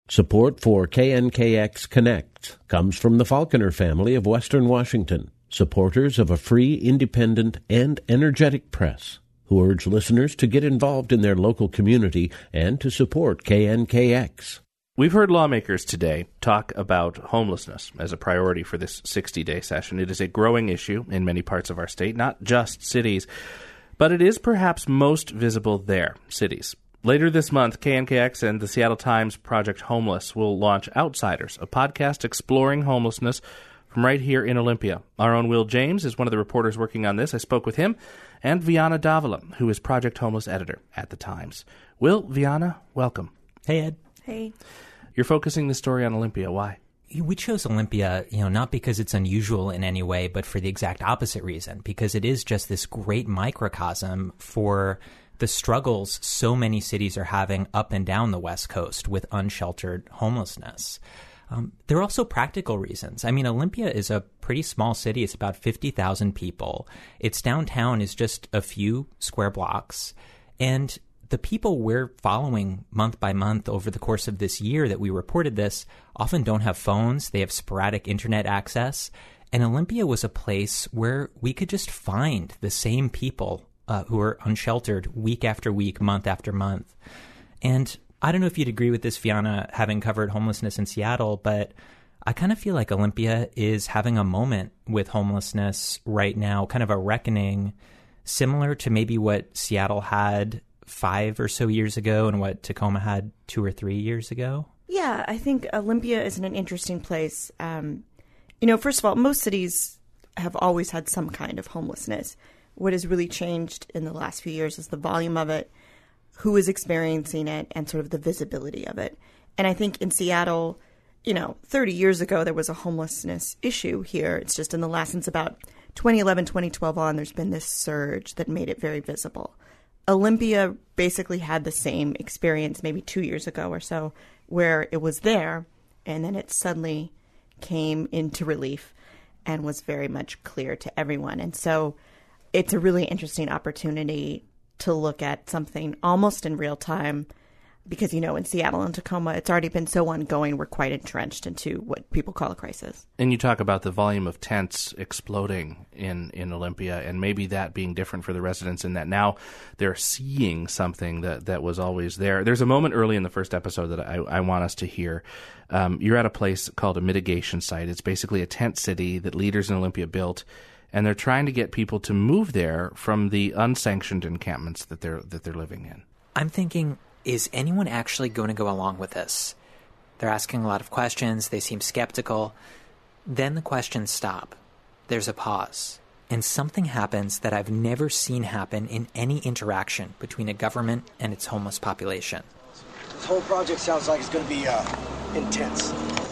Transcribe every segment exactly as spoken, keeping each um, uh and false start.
Support for K N K X Connect comes from the Falconer family of Western Washington, supporters of a free, independent, and energetic press, who urge listeners to get involved in their local community and to support K N K X. We've heard lawmakers today talk about homelessness as a priority for this sixty-day session. It is a growing issue in many parts of our state, not just cities, but it is perhaps most visible there, cities. Later this month, K N K X and the Seattle Times Project Homeless will launch Outsiders, a podcast exploring homelessness from right here in Olympia. Our own Will James is one of the reporters working on this. I spoke with him, and Viana Davila, who is Project Homeless editor at the Times. Will, Viana, welcome. Hey, Ed. Hey. You're focusing the story on Olympia. Why? We chose Olympia, you know, not because it's unusual in any way, but for the exact opposite reason, because it is just this great microcosm for the struggles so many cities are having up and down the West Coast with unsheltered homelessness. Um, there are also practical reasons. I mean, Olympia is a pretty small city. It's about fifty thousand people. Its downtown is just a few square blocks. And the people we're following month by month over the course of this year that we reported this often don't have phones. They have sporadic internet access. And Olympia was a place where we could just find the same people Uh, who are unsheltered week after week, month after month. And I don't know if you'd agree with this, Viana, having covered homelessness in Seattle, but I kind of feel like Olympia is having a moment with homelessness right now, kind of a reckoning similar to maybe what Seattle had five or so years ago and what Tacoma had two or three years ago. Yeah, I think Olympia is an interesting place. Um, you know, first of all, most cities have always had some kind of homelessness. What has really changed in the last few years is the volume of it, who is experiencing it, and sort of the visibility of it. And I think in Seattle, you know, thirty years ago, there was a homelessness issue here. It's just in the last, since about twenty eleven, twenty twelve on, there's been this surge that made it very visible. Olympia basically had the same experience maybe two years ago or so, where it was there, and then it suddenly came into relief and was very much clear to everyone. And so it's a really interesting opportunity to look at something almost in real time because, you know, in Seattle and Tacoma, it's already been so ongoing. We're quite entrenched into what people call a crisis. And you talk about the volume of tents exploding in, in Olympia, and maybe that being different for the residents in that now they're seeing something that, that was always there. There's a moment early in the first episode that I, I want us to hear. Um, you're at a place called a mitigation site. It's basically a tent city that leaders in Olympia built, and they're trying to get people to move there from the unsanctioned encampments that they're that they're living in. I'm thinking, is anyone actually going to go along with this? They're asking a lot of questions. They seem skeptical. Then the questions stop. There's a pause. And something happens that I've never seen happen in any interaction between a government and its homeless population. This whole project sounds like it's going to be uh, intense.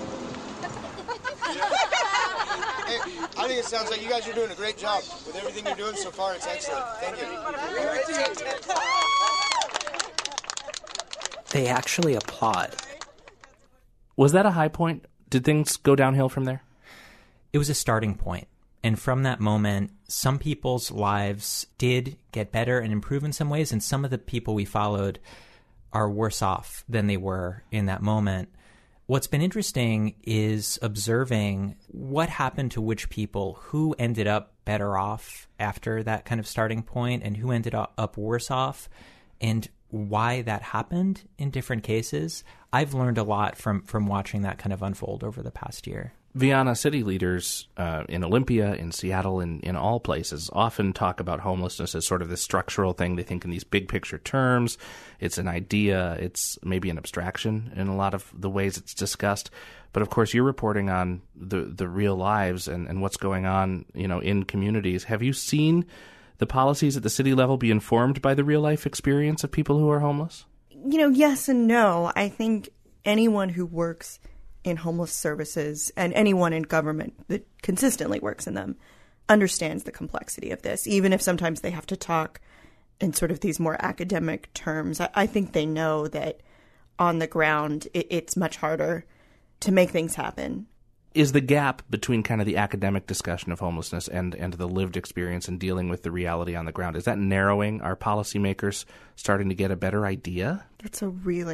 I think it sounds like you guys are doing a great job. With everything you're doing so far, it's excellent. Thank you. They actually applaud. Was that a high point? Did things go downhill from there? It was a starting point. And from that moment, some people's lives did get better and improve in some ways, and some of the people we followed are worse off than they were in that moment. What's been interesting is observing what happened to which people, who ended up better off after that kind of starting point and who ended up worse off, and why that happened in different cases. I've learned a lot from, from watching that kind of unfold over the past year. Viana, city leaders uh, in Olympia, in Seattle, in, in all places often talk about homelessness as sort of this structural thing. They think in these big picture terms. It's an idea. It's maybe an abstraction in a lot of the ways it's discussed. But of course, you're reporting on the, the real lives and, and what's going on, you know, in communities. Have you seen the policies at the city level be informed by the real life experience of people who are homeless? You know, yes and no. I think anyone who works in homeless services and anyone in government that consistently works in them understands the complexity of this, even if sometimes they have to talk in sort of these more academic terms. I, I think they know that on the ground it, it's much harder to make things happen. Is the gap between kind of the academic discussion of homelessness and, and the lived experience and dealing with the reality on the ground, is that narrowing? Are policymakers starting to get a better idea? That's a really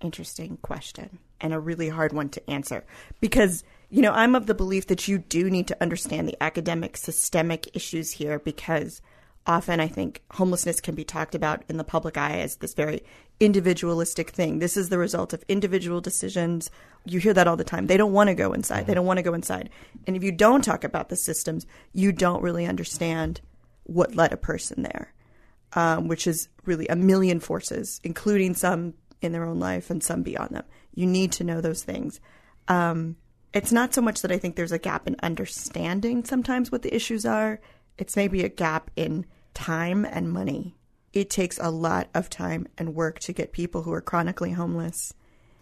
interesting question and a really hard one to answer because, you know, I'm of the belief that you do need to understand the academic systemic issues here because often I think homelessness can be talked about in the public eye as this very individualistic thing. This is the result of individual decisions. You hear that all the time. They don't want to go inside. They don't want to go inside. And if you don't talk about the systems, you don't really understand what led a person there, um, which is really a million forces, including some in their own life and some beyond them. You need to know those things. Um, it's not so much that I think there's a gap in understanding sometimes what the issues are. It's maybe a gap in time and money. It takes a lot of time and work to get people who are chronically homeless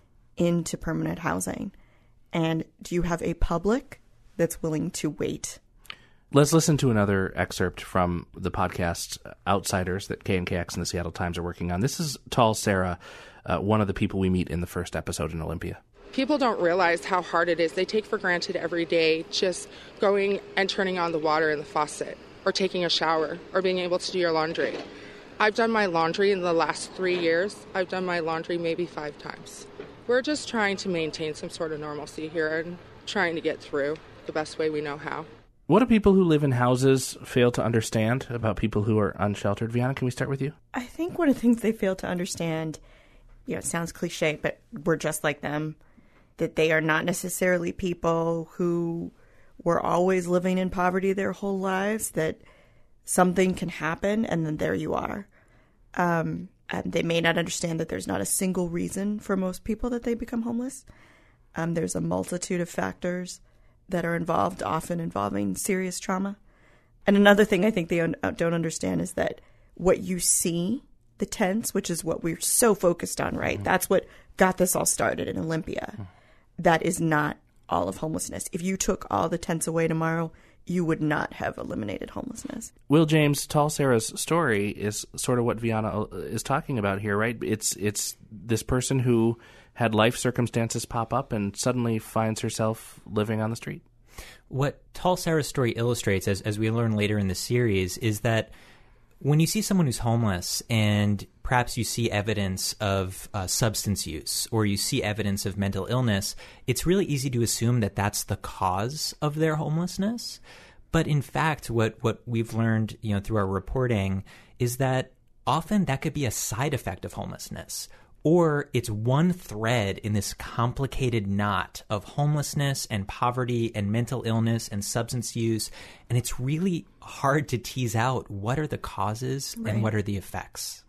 into permanent housing. And do you have a public that's willing to wait? Let's listen to another excerpt from the podcast Outsiders that K N K X and the Seattle Times are working on. This is Tall Sarah, uh, one of the people we meet in the first episode in Olympia. People don't realize how hard it is. They take for granted every day just going and turning on the water in the faucet or taking a shower or being able to do your laundry. I've done my laundry in the last three years. I've done my laundry maybe five times. We're just trying to maintain some sort of normalcy here and trying to get through the best way we know how. What do people who live in houses fail to understand about people who are unsheltered? Vianna, can we start with you? I think one of the things they fail to understand, you know, it sounds cliche, but we're just like them, that they are not necessarily people who were always living in poverty their whole lives, that something can happen and then there you are. Um, and they may not understand that there's not a single reason for most people that they become homeless. Um, there's a multitude of factors that are involved, often involving serious trauma. And another thing I think they don't understand is that what you see, the tents, which is what we're so focused on, right? Mm-hmm. That's what got this all started in Olympia. Mm-hmm. That is not all of homelessness. If you took all the tents away tomorrow, you would not have eliminated homelessness. Will James, Tall Sarah's story is sort of what Vianna is talking about here, right? It's it's this person who had life circumstances pop up and suddenly finds herself living on the street. What Tall Sarah's story illustrates, as, as we learn later in the series, is that when you see someone who's homeless and perhaps you see evidence of uh, substance use or you see evidence of mental illness, it's really easy to assume that that's the cause of their homelessness. But in fact, what, what we've learned, you know, through our reporting is that often that could be a side effect of homelessness. Or it's one thread in this complicated knot of homelessness and poverty and mental illness and substance use. And it's really hard to tease out what are the causes right. and what are the effects.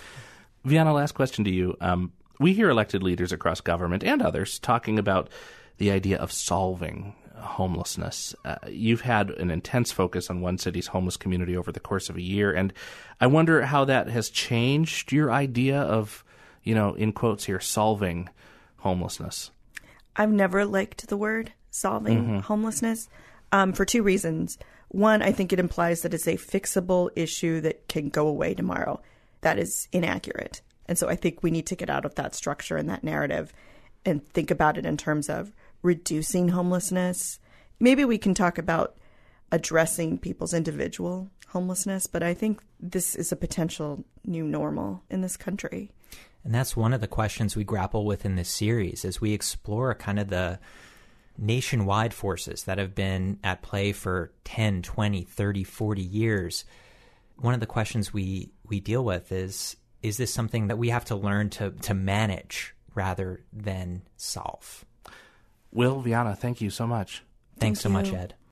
Vianna, last question to you. Um, we hear elected leaders across government and others talking about the idea of solving homelessness. Uh, you've had an intense focus on one city's homeless community over the course of a year. And I wonder how that has changed your idea of, you know, in quotes here, solving homelessness. I've never liked the word solving mm-hmm. homelessness um, for two reasons. One, I think it implies that it's a fixable issue that can go away tomorrow. That is inaccurate. And so I think we need to get out of that structure and that narrative and think about it in terms of reducing homelessness. Maybe we can talk about addressing people's individual homelessness, but I think this is a potential new normal in this country. And that's one of the questions we grapple with in this series as we explore kind of the nationwide forces that have been at play for ten, twenty, thirty, forty years. One of the questions we, we deal with is, is this something that we have to learn to, to manage rather than solve? Will, Vianna, thank you so much. Thanks Thank so you. much, Ed.